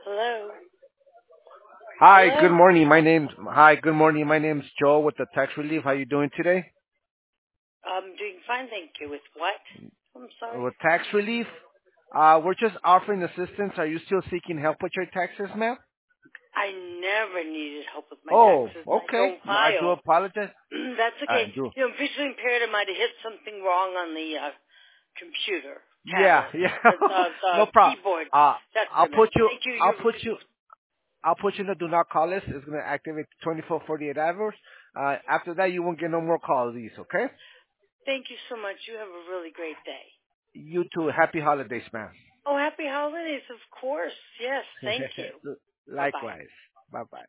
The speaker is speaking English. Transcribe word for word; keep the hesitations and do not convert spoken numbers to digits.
Hello? Hi, good Hello? morning. My name's Hi, good morning. My name's Joe with the Tax Relief. How you doing today? I'm doing fine, thank you. With what? I'm Uh, sorry. With Tax Relief, uh, we're just offering assistance. Are you still seeking help with your taxes, ma'am? I never needed help with my Oh, taxes, and I okay. don't I do file. apologize. That's I okay. do. You know, visually impaired, I might have hit something wrong on the uh, computer, Yeah, tablet, yeah. the, the, the No problem. keyboard. Uh, That's I'll what I meant. put you. Thank you. I'll You're put really you. good. I'll put you in the do not call list. It's gonna activate twenty-four, forty-eight hours. Uh, after that, you won't get no more calls. These, okay? Thank you so much. You have a really great day. You too. Happy holidays, ma'am. Oh, happy holidays, of course. Yes, thank you. Bye-bye. Likewise. Bye bye.